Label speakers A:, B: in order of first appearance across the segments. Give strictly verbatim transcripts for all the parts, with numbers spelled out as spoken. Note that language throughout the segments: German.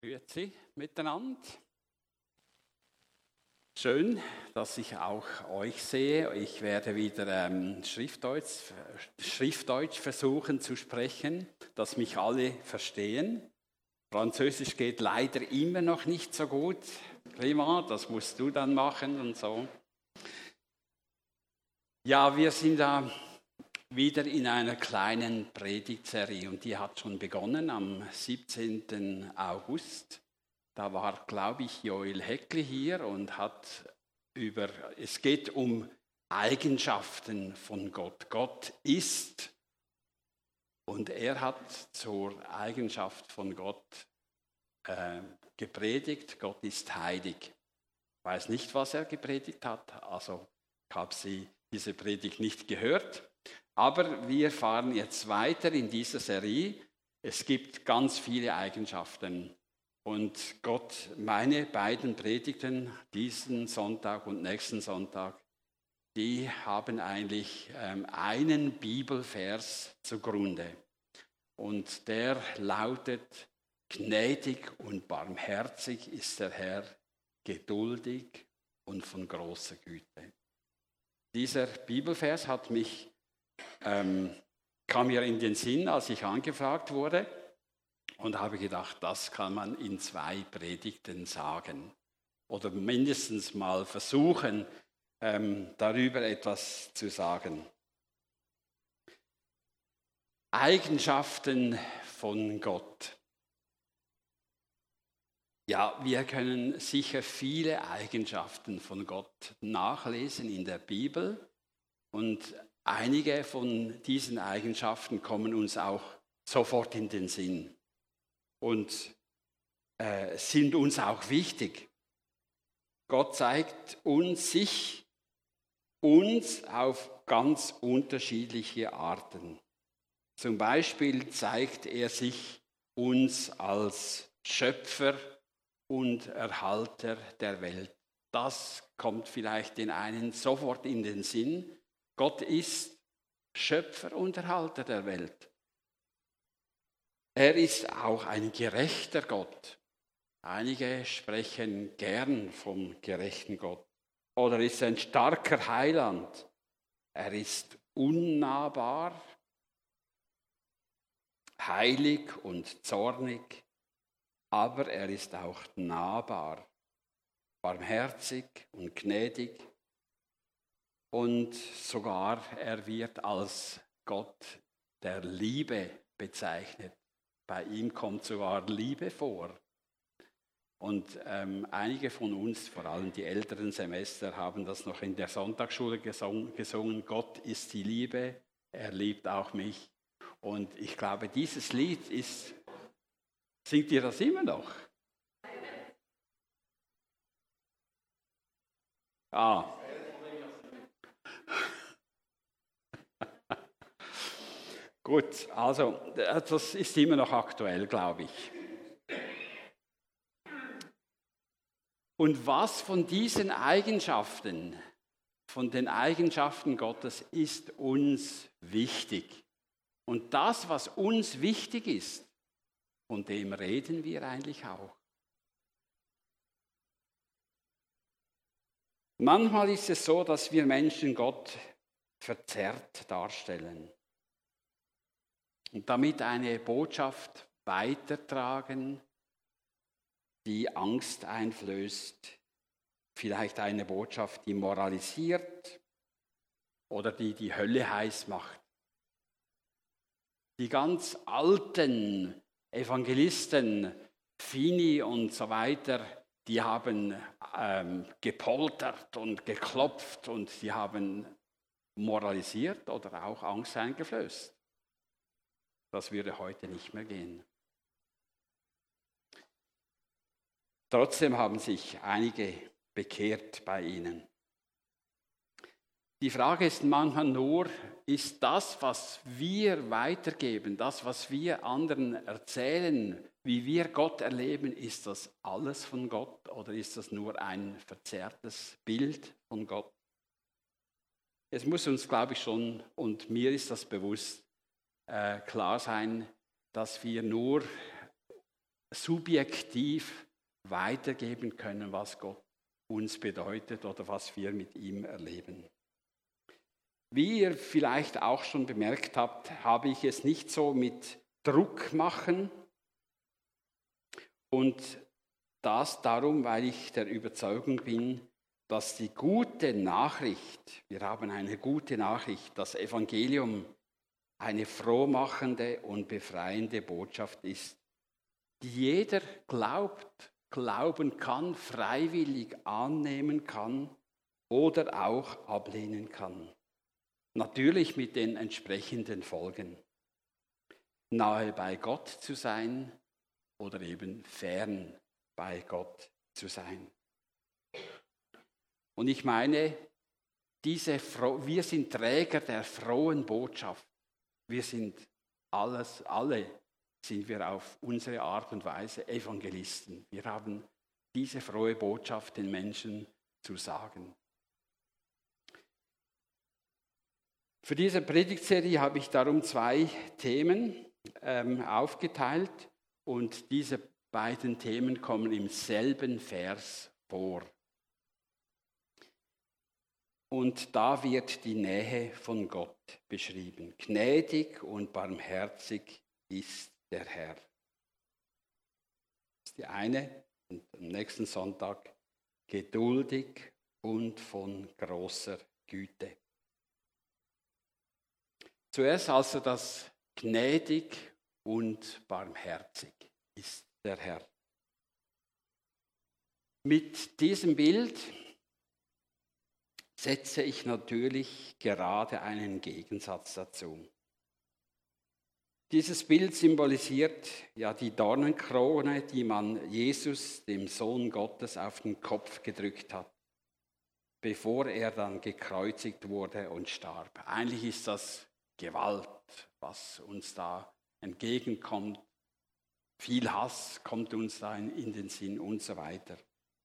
A: Grüezi miteinander. Schön, dass ich auch euch sehe. Ich werde wieder ähm, Schriftdeutsch, Schriftdeutsch versuchen zu sprechen, dass mich alle verstehen. Französisch geht leider immer noch nicht so gut. Prima, das musst du dann machen und so. Ja, wir sind da wieder in einer kleinen Predigtserie und die hat schon begonnen am siebzehnten August. Da war, glaube ich, Joel Heckli hier und hat über, es geht um Eigenschaften von Gott. Gott ist und er hat zur Eigenschaft von Gott äh, gepredigt, Gott ist heilig. Ich weiß nicht, was er gepredigt hat, also ich habe sie, diese Predigt nicht gehört. Aber wir fahren jetzt weiter in dieser Serie. Es gibt ganz viele Eigenschaften. Und Gott, meine beiden Predigten, diesen Sonntag und nächsten Sonntag, die haben eigentlich ähm, einen Bibelvers zugrunde. Und der lautet: Gnädig und barmherzig ist der Herr, geduldig und von großer Güte. Dieser Bibelvers hat mich Ähm, kam mir in den Sinn, als ich angefragt wurde, und habe gedacht, das kann man in zwei Predigten sagen oder mindestens mal versuchen, ähm, darüber etwas zu sagen. Eigenschaften von Gott. Ja, wir können sicher viele Eigenschaften von Gott nachlesen in der Bibel und einige von diesen Eigenschaften kommen uns auch sofort in den Sinn und äh, sind uns auch wichtig. Gott zeigt uns sich, uns auf ganz unterschiedliche Arten. Zum Beispiel zeigt er sich uns als Schöpfer und Erhalter der Welt. Das kommt vielleicht den einen sofort in den Sinn. Gott ist Schöpfer und Erhalter der Welt. Er ist auch ein gerechter Gott. Einige sprechen gern vom gerechten Gott. Oder er ist ein starker Heiland. Er ist unnahbar, heilig und zornig, aber er ist auch nahbar, barmherzig und gnädig. Und sogar er wird als Gott der Liebe bezeichnet. Bei ihm kommt sogar Liebe vor. Und ähm, einige von uns, vor allem die älteren Semester, haben das noch in der Sonntagsschule gesungen, gesungen. Gott ist die Liebe, er liebt auch mich. Und ich glaube, dieses Lied ist, singt ihr das immer noch? Ah. Gut, also das ist immer noch aktuell, glaube ich. Und was von diesen Eigenschaften, von den Eigenschaften Gottes, ist uns wichtig? Und das, was uns wichtig ist, von dem reden wir eigentlich auch. Manchmal ist es so, dass wir Menschen Gott verzerrt darstellen. Und damit eine Botschaft weitertragen, die Angst einflößt, vielleicht eine Botschaft, die moralisiert oder die die Hölle heiß macht. Die ganz alten Evangelisten, Fini und so weiter, die haben ähm, gepoltert und geklopft und die haben moralisiert oder auch Angst eingeflößt. Das würde heute nicht mehr gehen. Trotzdem haben sich einige bekehrt bei ihnen. Die Frage ist manchmal nur, ist das, was wir weitergeben, das, was wir anderen erzählen, wie wir Gott erleben, ist das alles von Gott oder ist das nur ein verzerrtes Bild von Gott? Es muss uns, glaube ich, schon, und mir ist das bewusst, Äh, klar sein, dass wir nur subjektiv weitergeben können, was Gott uns bedeutet oder was wir mit ihm erleben. Wie ihr vielleicht auch schon bemerkt habt, habe ich es nicht so mit Druck machen und das darum, weil ich der Überzeugung bin, dass die gute Nachricht, wir haben eine gute Nachricht, das Evangelium eine frohmachende und befreiende Botschaft ist, die jeder glaubt, glauben kann, freiwillig annehmen kann oder auch ablehnen kann. Natürlich mit den entsprechenden Folgen. Nahe bei Gott zu sein oder eben fern bei Gott zu sein. Und ich meine, diese Fro- wir sind Träger der frohen Botschaft. Wir sind alles, alle sind wir auf unsere Art und Weise Evangelisten. Wir haben diese frohe Botschaft den Menschen zu sagen. Für diese Predigtserie habe ich darum zwei Themen ähm, aufgeteilt und diese beiden Themen kommen im selben Vers vor. Und da wird die Nähe von Gott beschrieben. Gnädig und barmherzig ist der Herr. Das ist die eine. Und am nächsten Sonntag geduldig und von großer Güte. Zuerst also das gnädig und barmherzig ist der Herr. Mit diesem Bild setze ich natürlich gerade einen Gegensatz dazu. Dieses Bild symbolisiert ja die Dornenkrone, die man Jesus, dem Sohn Gottes, auf den Kopf gedrückt hat, bevor er dann gekreuzigt wurde und starb. Eigentlich ist das Gewalt, was uns da entgegenkommt. Viel Hass kommt uns da in, in den Sinn und so weiter.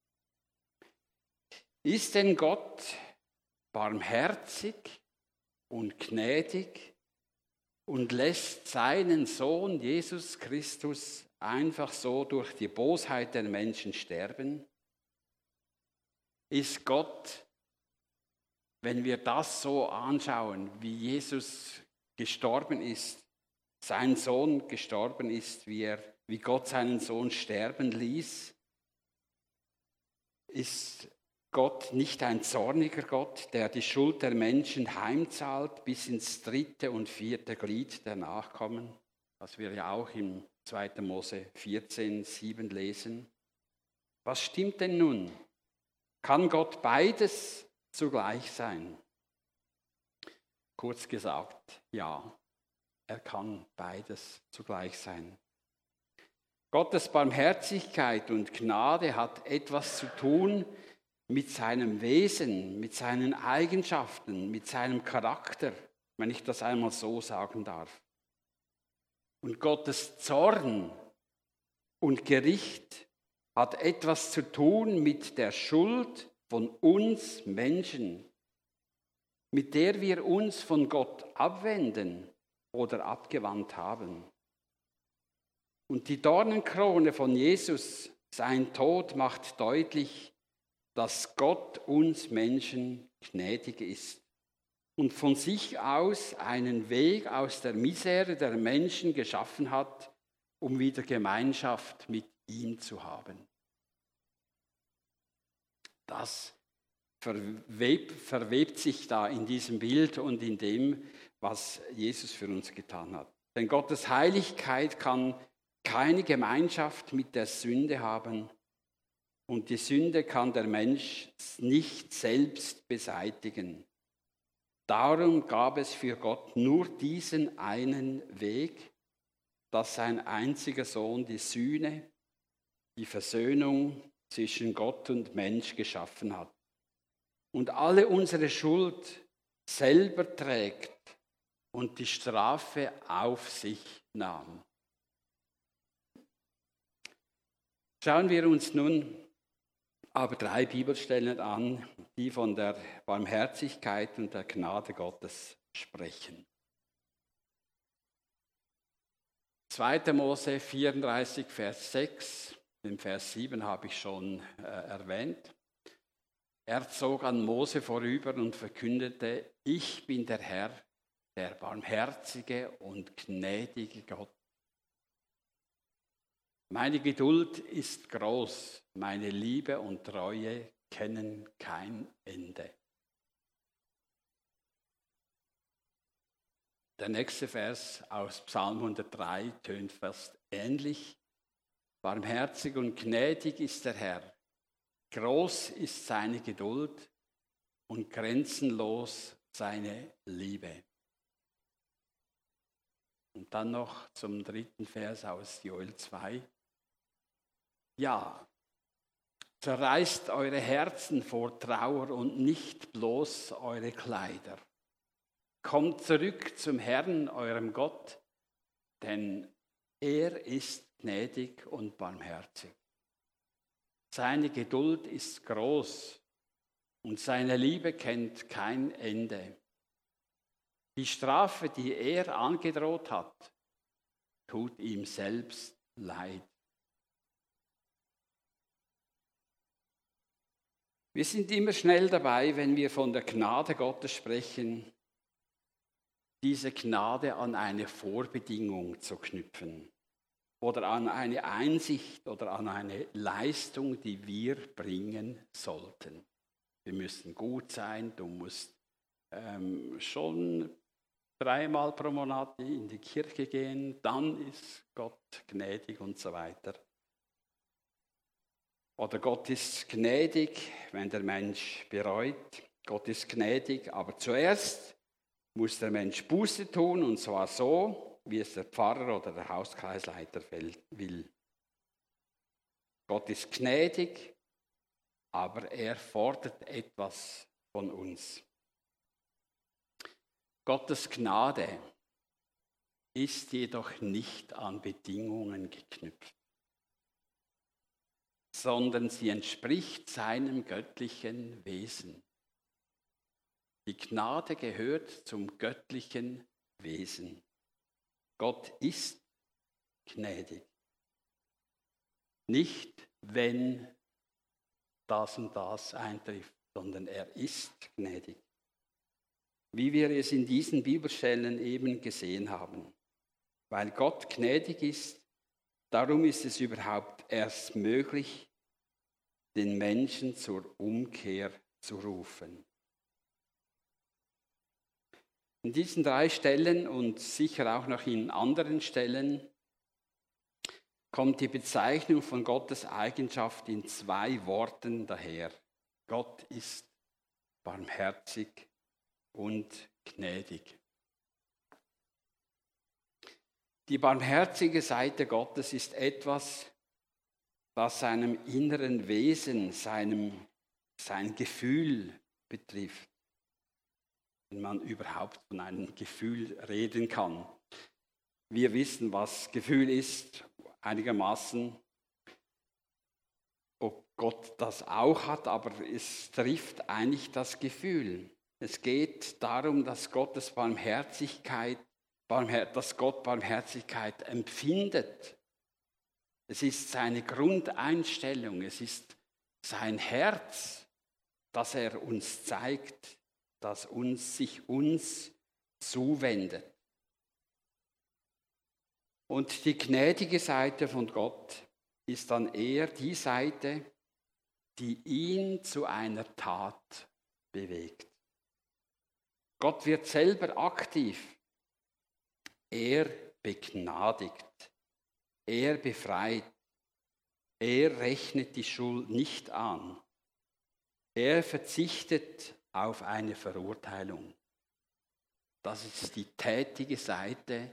A: Ist denn Gott barmherzig und gnädig und lässt seinen Sohn Jesus Christus einfach so durch die Bosheit der Menschen sterben? Ist Gott, wenn wir das so anschauen, wie Jesus gestorben ist, sein Sohn gestorben ist, wie, er, wie Gott seinen Sohn sterben ließ, ist Gott nicht ein zorniger Gott, der die Schuld der Menschen heimzahlt bis ins dritte und vierte Glied der Nachkommen, was wir ja auch im zweiten Mose vierzehn, sieben lesen? Was stimmt denn nun? Kann Gott beides zugleich sein? Kurz gesagt, ja, er kann beides zugleich sein. Gottes Barmherzigkeit und Gnade hat etwas zu tun mit seinem Wesen, mit seinen Eigenschaften, mit seinem Charakter, wenn ich das einmal so sagen darf. Und Gottes Zorn und Gericht hat etwas zu tun mit der Schuld von uns Menschen, mit der wir uns von Gott abwenden oder abgewandt haben. Und die Dornenkrone von Jesus, sein Tod, macht deutlich, dass Gott uns Menschen gnädig ist und von sich aus einen Weg aus der Misere der Menschen geschaffen hat, um wieder Gemeinschaft mit ihm zu haben. Das verwebt, verwebt sich da in diesem Bild und in dem, was Jesus für uns getan hat. Denn Gottes Heiligkeit kann keine Gemeinschaft mit der Sünde haben und die Sünde kann der Mensch nicht selbst beseitigen. Darum gab es für Gott nur diesen einen Weg, dass sein einziger Sohn die Sühne, die Versöhnung zwischen Gott und Mensch geschaffen hat und alle unsere Schuld selber trägt und die Strafe auf sich nahm. Schauen wir uns nun aber drei Bibelstellen an, die von der Barmherzigkeit und der Gnade Gottes sprechen. zweiter Mose vierunddreißig, Vers sechs, den Vers sieben habe ich schon äh, erwähnt. Er zog an Mose vorüber und verkündete, ich bin der Herr, der barmherzige und gnädige Gott. Meine Geduld ist groß, meine Liebe und Treue kennen kein Ende. Der nächste Vers aus Psalm hundertdrei tönt fast ähnlich. Barmherzig und gnädig ist der Herr, groß ist seine Geduld und grenzenlos seine Liebe. Und dann noch zum dritten Vers aus Joel zwei. Ja, zerreißt eure Herzen vor Trauer und nicht bloß eure Kleider. Kommt zurück zum Herrn, eurem Gott, denn er ist gnädig und barmherzig. Seine Geduld ist groß und seine Liebe kennt kein Ende. Die Strafe, die er angedroht hat, tut ihm selbst leid. Wir sind immer schnell dabei, wenn wir von der Gnade Gottes sprechen, diese Gnade an eine Vorbedingung zu knüpfen oder an eine Einsicht oder an eine Leistung, die wir bringen sollten. Wir müssen gut sein, du musst ähm, schon dreimal pro Monat in die Kirche gehen, dann ist Gott gnädig und so weiter. Oder Gott ist gnädig, wenn der Mensch bereut. Gott ist gnädig, aber zuerst muss der Mensch Buße tun, und zwar so, wie es der Pfarrer oder der Hauskreisleiter will. Gott ist gnädig, aber er fordert etwas von uns. Gottes Gnade ist jedoch nicht an Bedingungen geknüpft, sondern sie entspricht seinem göttlichen Wesen. Die Gnade gehört zum göttlichen Wesen. Gott ist gnädig. Nicht, wenn das und das eintrifft, sondern er ist gnädig. Wie wir es in diesen Bibelstellen eben gesehen haben. Weil Gott gnädig ist, darum ist es überhaupt erst möglich, den Menschen zur Umkehr zu rufen. In diesen drei Stellen und sicher auch noch in anderen Stellen kommt die Bezeichnung von Gottes Eigenschaft in zwei Worten daher. Gott ist barmherzig und gnädig. Die barmherzige Seite Gottes ist etwas, was seinem inneren Wesen, seinem, sein Gefühl betrifft. Wenn man überhaupt von einem Gefühl reden kann. Wir wissen, was Gefühl ist, einigermaßen, ob Gott das auch hat, aber es trifft eigentlich das Gefühl. Es geht darum, dass Gottes Barmherzigkeit, dass Gott Barmherzigkeit empfindet. Es ist seine Grundeinstellung, es ist sein Herz, das er uns zeigt, das uns, sich uns zuwendet. Und die gnädige Seite von Gott ist dann eher die Seite, die ihn zu einer Tat bewegt. Gott wird selber aktiv. Er begnadigt. Er befreit. Er rechnet die Schuld nicht an. Er verzichtet auf eine Verurteilung. Das ist die tätige Seite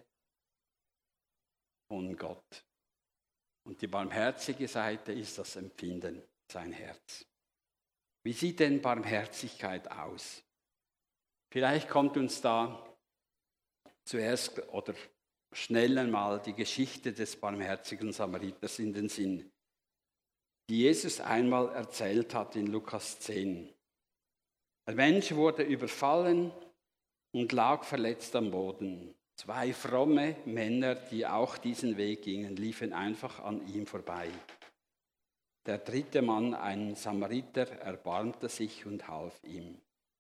A: von Gott. Und die barmherzige Seite ist das Empfinden, sein Herz. Wie sieht denn Barmherzigkeit aus? Vielleicht kommt uns da zuerst oder schnell einmal die Geschichte des barmherzigen Samariters in den Sinn, die Jesus einmal erzählt hat in Lukas zehn. Ein Mensch wurde überfallen und lag verletzt am Boden. Zwei fromme Männer, die auch diesen Weg gingen, liefen einfach an ihm vorbei. Der dritte Mann, ein Samariter, erbarmte sich und half ihm.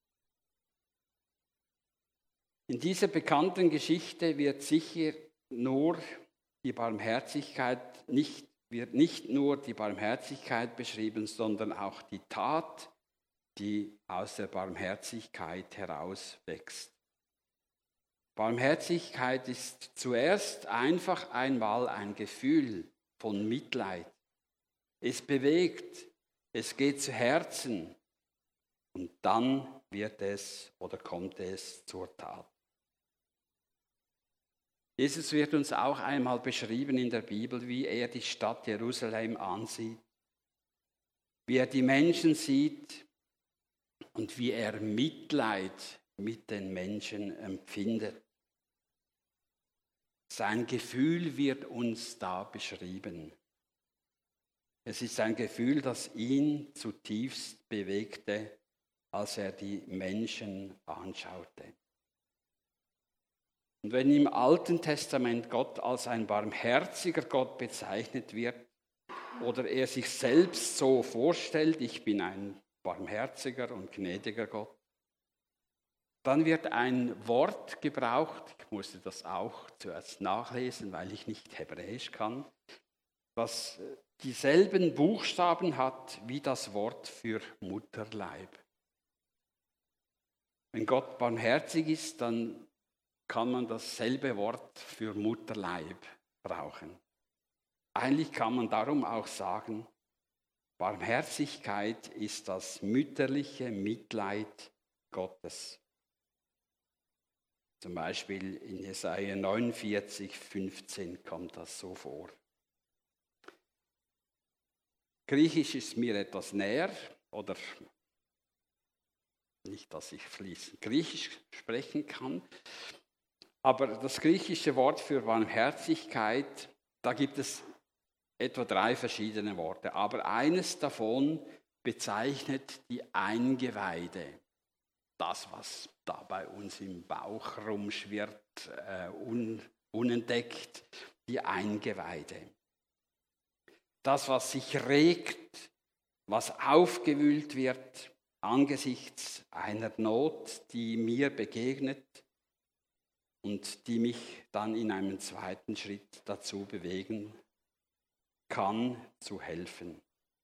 A: In dieser bekannten Geschichte wird sicher nur die Barmherzigkeit, nicht, wird nicht nur die Barmherzigkeit beschrieben, sondern auch die Tat, die aus der Barmherzigkeit herauswächst. Barmherzigkeit ist zuerst einfach einmal ein Gefühl von Mitleid. Es bewegt, es geht zu Herzen und dann wird es oder kommt es zur Tat. Jesus wird uns auch einmal beschrieben in der Bibel, wie er die Stadt Jerusalem ansieht, wie er die Menschen sieht und wie er Mitleid mit den Menschen empfindet. Sein Gefühl wird uns da beschrieben. Es ist ein Gefühl, das ihn zutiefst bewegte, als er die Menschen anschaute. Und wenn im Alten Testament Gott als ein barmherziger Gott bezeichnet wird oder er sich selbst so vorstellt, ich bin ein barmherziger und gnädiger Gott, dann wird ein Wort gebraucht, ich musste das auch zuerst nachlesen, weil ich nicht Hebräisch kann, das dieselben Buchstaben hat wie das Wort für Mutterleib. Wenn Gott barmherzig ist, dann kann man dasselbe Wort für Mutterleib brauchen. Eigentlich kann man darum auch sagen, Barmherzigkeit ist das mütterliche Mitleid Gottes. Zum Beispiel in Jesaja neunundvierzig, fünfzehn kommt das so vor. Griechisch ist mir etwas näher, oder nicht, dass ich fließend Griechisch sprechen kann, aber das griechische Wort für Barmherzigkeit, da gibt es etwa drei verschiedene Worte, aber eines davon bezeichnet die Eingeweide. Das, was da bei uns im Bauch rumschwirrt, äh, un, unentdeckt, die Eingeweide. Das, was sich regt, was aufgewühlt wird angesichts einer Not, die mir begegnet und die mich dann in einem zweiten Schritt dazu bewegen kann, zu helfen.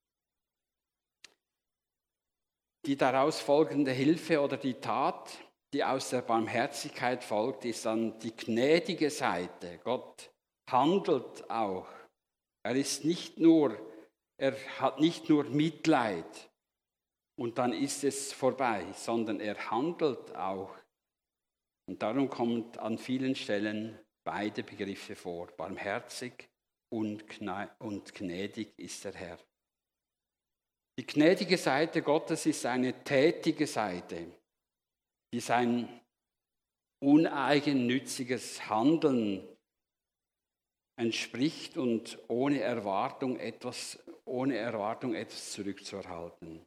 A: Die daraus folgende Hilfe oder die Tat, die aus der Barmherzigkeit folgt, ist dann die gnädige Seite. Gott handelt auch. Er ist nicht nur, er hat nicht nur Mitleid und dann ist es vorbei, sondern er handelt auch. Und darum kommt an vielen Stellen beide Begriffe vor. Barmherzig und gnädig ist der Herr. Die gnädige Seite Gottes ist eine tätige Seite, die sein uneigennütziges Handeln entspricht und ohne Erwartung etwas, ohne Erwartung etwas zurückzuerhalten.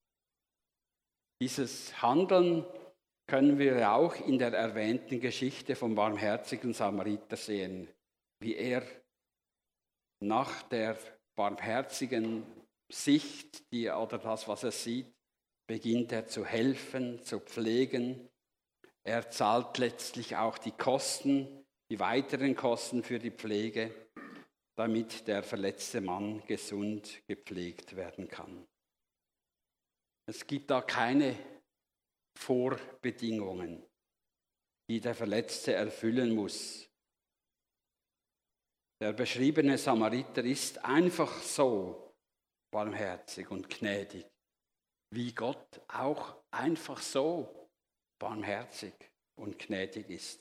A: Dieses Handeln können wir auch in der erwähnten Geschichte vom barmherzigen Samariter sehen, wie er nach der barmherzigen Sicht, die, oder das, was er sieht, beginnt er zu helfen, zu pflegen. Er zahlt letztlich auch die Kosten, die weiteren Kosten für die Pflege, damit der verletzte Mann gesund gepflegt werden kann. Es gibt da keine Vorbedingungen, die der Verletzte erfüllen muss. Der beschriebene Samariter ist einfach so barmherzig und gnädig, wie Gott auch einfach so barmherzig und gnädig ist.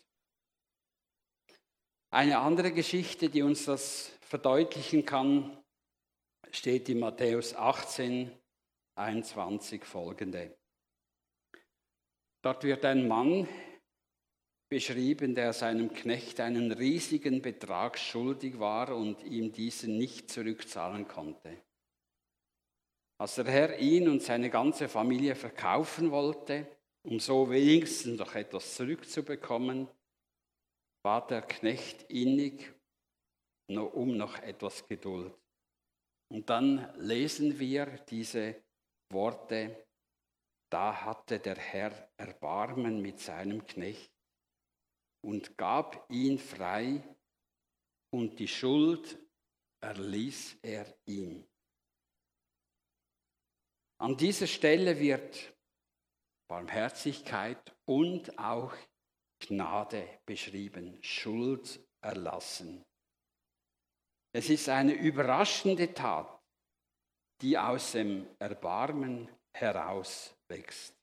A: Eine andere Geschichte, die uns das verdeutlichen kann, steht in Matthäus achtzehn, einundzwanzig folgende. Dort wird ein Mann beschrieben, der seinem Knecht einen riesigen Betrag schuldig war und ihm diesen nicht zurückzahlen konnte. Als der Herr ihn und seine ganze Familie verkaufen wollte, um so wenigstens noch etwas zurückzubekommen, bat der Knecht innig um noch etwas Geduld. Und dann lesen wir diese Worte: Da hatte der Herr Erbarmen mit seinem Knecht und gab ihn frei, und die Schuld erließ er ihm. An dieser Stelle wird Barmherzigkeit und auch Gnade beschrieben, Schuld erlassen. Es ist eine überraschende Tat, die aus dem Erbarmen herauswächst.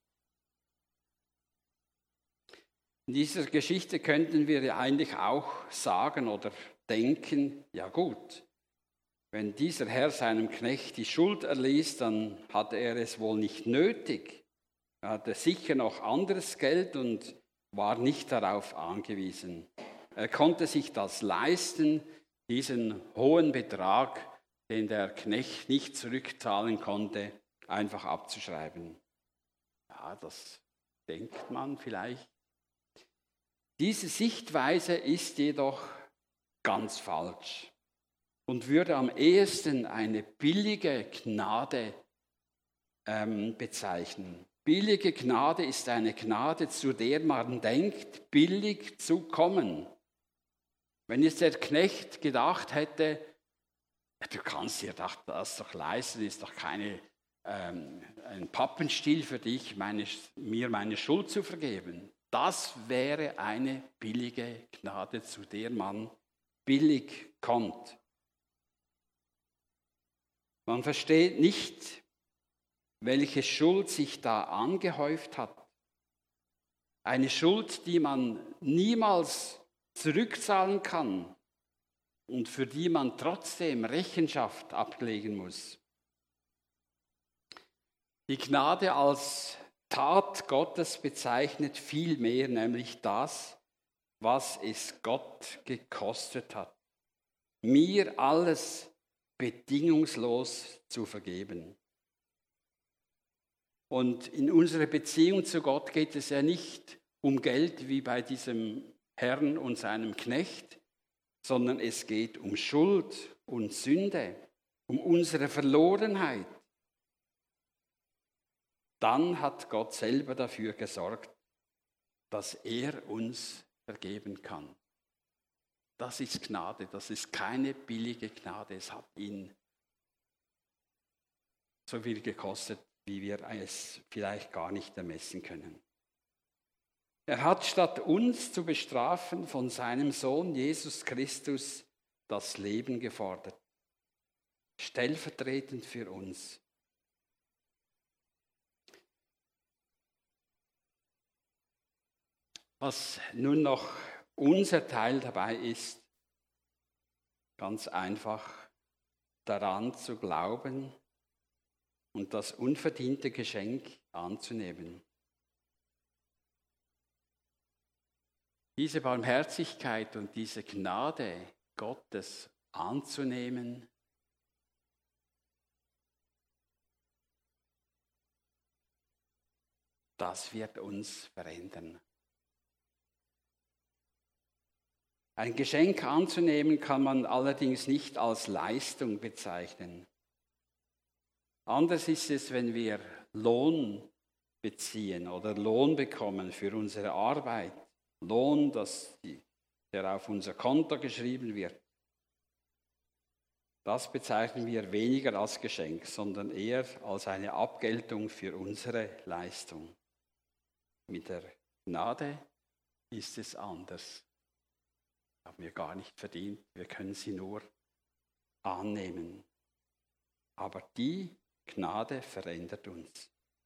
A: In dieser Geschichte könnten wir eigentlich auch sagen oder denken, ja gut, wenn dieser Herr seinem Knecht die Schuld erließ, dann hatte er es wohl nicht nötig. Er hatte sicher noch anderes Geld und war nicht darauf angewiesen. Er konnte sich das leisten, diesen hohen Betrag, den der Knecht nicht zurückzahlen konnte, einfach abzuschreiben. Ja, das denkt man vielleicht. Diese Sichtweise ist jedoch ganz falsch und würde am ehesten eine billige Gnade ähm, bezeichnen. Billige Gnade ist eine Gnade, zu der man denkt, billig zu kommen. Wenn jetzt der Knecht gedacht hätte, du kannst dir das doch leisten, ist doch keine, ähm, ein Pappenstiel für dich, meine, mir meine Schuld zu vergeben. Das wäre eine billige Gnade, zu der man billig kommt. Man versteht nicht, welche Schuld sich da angehäuft hat. Eine Schuld, die man niemals zurückzahlen kann und für die man trotzdem Rechenschaft ablegen muss. Die Gnade als Tat Gottes bezeichnet viel mehr, nämlich das, was es Gott gekostet hat, mir alles bedingungslos zu vergeben. Und in unserer Beziehung zu Gott geht es ja nicht um Geld wie bei diesem Herrn und seinem Knecht, sondern es geht um Schuld und Sünde, um unsere Verlorenheit. Dann hat Gott selber dafür gesorgt, dass er uns vergeben kann. Das ist Gnade, das ist keine billige Gnade. Es hat ihn so viel gekostet, wie wir es vielleicht gar nicht ermessen können. Er hat statt uns zu bestrafen von seinem Sohn Jesus Christus das Leben gefordert, stellvertretend für uns. Was nun noch unser Teil dabei ist, ganz einfach daran zu glauben und das unverdiente Geschenk anzunehmen. Diese Barmherzigkeit und diese Gnade Gottes anzunehmen, das wird uns verändern. Ein Geschenk anzunehmen kann man allerdings nicht als Leistung bezeichnen. Anders ist es, wenn wir Lohn beziehen oder Lohn bekommen für unsere Arbeit. Lohn, das, der auf unser Konto geschrieben wird. Das bezeichnen wir weniger als Geschenk, sondern eher als eine Abgeltung für unsere Leistung. Mit der Gnade ist es anders. Haben wir gar nicht verdient, wir können sie nur annehmen. Aber die Gnade verändert uns.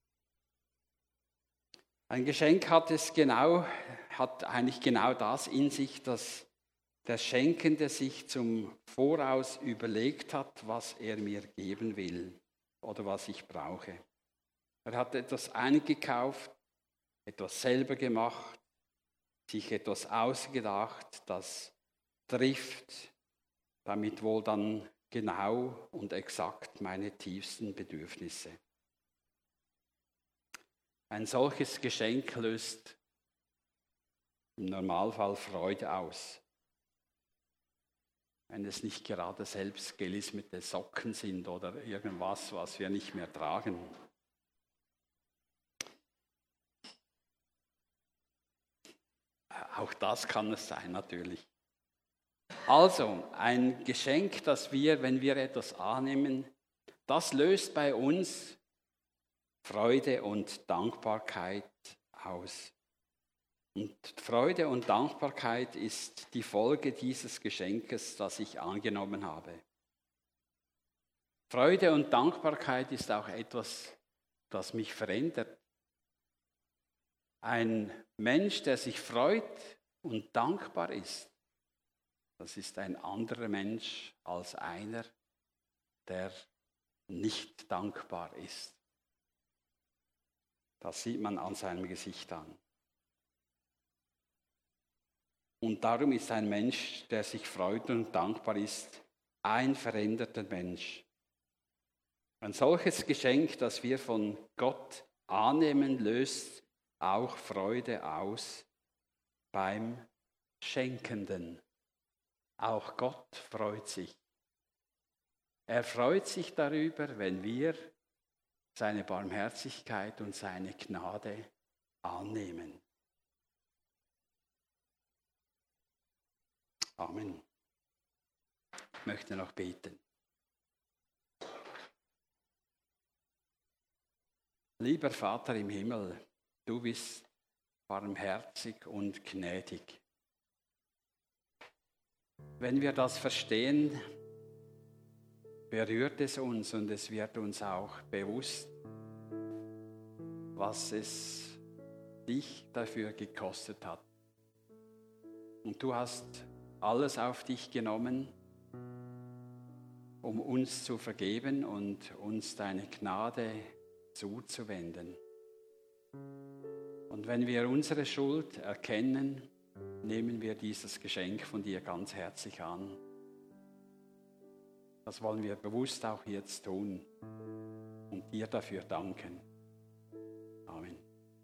A: Ein Geschenk hat es genau, hat eigentlich genau das in sich, dass der Schenkende sich zum Voraus überlegt hat, was er mir geben will oder was ich brauche. Er hat etwas eingekauft, etwas selber gemacht, sich etwas ausgedacht, das trifft damit wohl dann genau und exakt meine tiefsten Bedürfnisse. Ein solches Geschenk löst im Normalfall Freude aus. Wenn es nicht gerade selbst gelismete Socken sind oder irgendwas, was wir nicht mehr tragen. Auch das kann es sein, natürlich. Also, ein Geschenk, das wir, wenn wir etwas annehmen, das löst bei uns Freude und Dankbarkeit aus. Und Freude und Dankbarkeit ist die Folge dieses Geschenkes, das ich angenommen habe. Freude und Dankbarkeit ist auch etwas, das mich verändert. Ein Mensch, der sich freut und dankbar ist, das ist ein anderer Mensch als einer, der nicht dankbar ist. Das sieht man an seinem Gesicht an. Und darum ist ein Mensch, der sich freut und dankbar ist, ein veränderter Mensch. Ein solches Geschenk, das wir von Gott annehmen, löst auch Freude aus beim Schenkenden. Auch Gott freut sich. Er freut sich darüber, wenn wir seine Barmherzigkeit und seine Gnade annehmen. Amen. Ich möchte noch beten. Lieber Vater im Himmel, du bist barmherzig und gnädig. Wenn wir das verstehen, berührt es uns und es wird uns auch bewusst, was es dich dafür gekostet hat. Und du hast alles auf dich genommen, um uns zu vergeben und uns deine Gnade zuzuwenden. Und wenn wir unsere Schuld erkennen, nehmen wir dieses Geschenk von dir ganz herzlich an. Das wollen wir bewusst auch jetzt tun und dir dafür danken. Amen.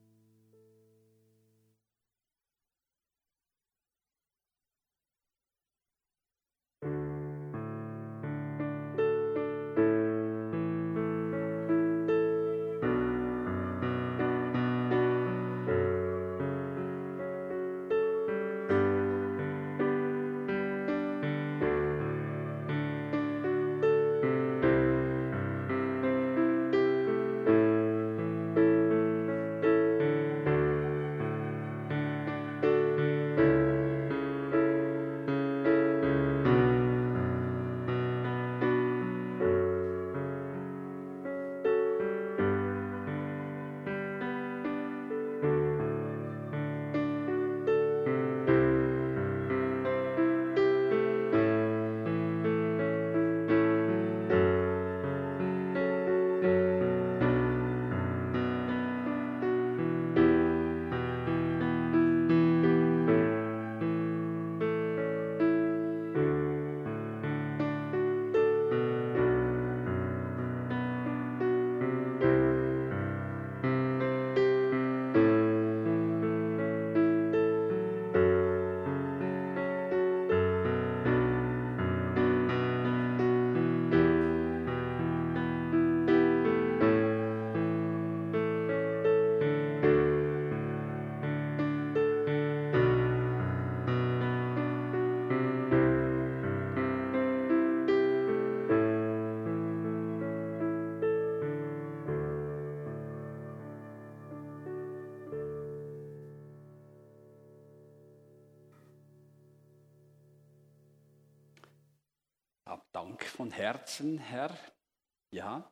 A: Hab Dank von Herzen, Herr. Ja,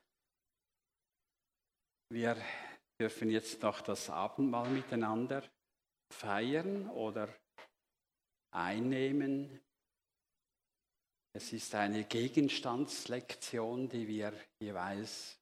A: wir dürfen jetzt noch das Abendmahl miteinander feiern oder einnehmen. Es ist eine Gegenstandslektion, die wir jeweils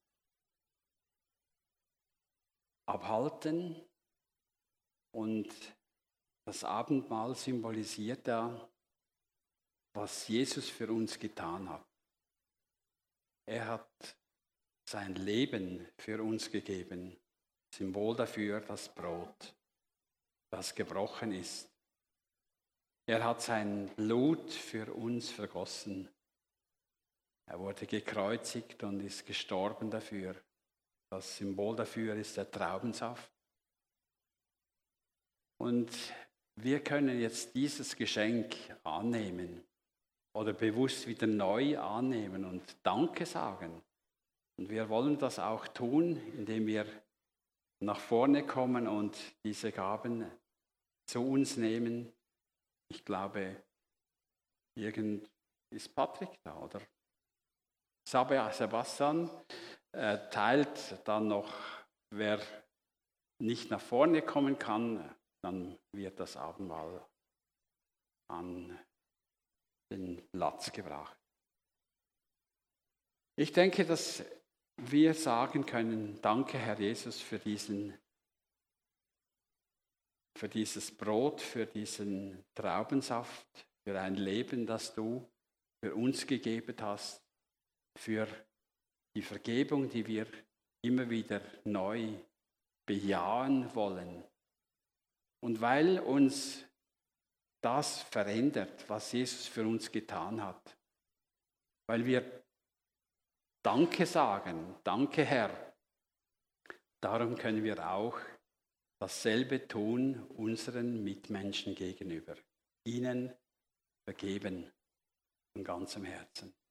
A: abhalten. Und das Abendmahl symbolisiert ja, was Jesus für uns getan hat. Er hat sein Leben für uns gegeben, Symbol dafür das Brot. das gebrochen ist. Er hat sein Blut für uns vergossen. Er wurde gekreuzigt und ist gestorben dafür. Das Symbol dafür ist der Traubensaft. Und wir können jetzt dieses Geschenk annehmen oder bewusst wieder neu annehmen und Danke sagen. Und wir wollen das auch tun, indem wir nach vorne kommen und diese Gaben zu uns nehmen. Ich glaube, irgend ist Patrick da, oder? Sebastian äh, teilt dann noch, wer nicht nach vorne kommen kann, dann wird das Abendmahl an den Platz gebracht. Ich denke, dass wir sagen können, danke Herr Jesus für diesen, für dieses Brot, für diesen Traubensaft, für ein Leben, das du für uns gegeben hast, für die Vergebung, die wir immer wieder neu bejahen wollen. Und weil uns das verändert, was Jesus für uns getan hat, weil wir Danke sagen, danke Herr, darum können wir auch dasselbe tun unseren Mitmenschen gegenüber, ihnen vergeben von ganzem Herzen.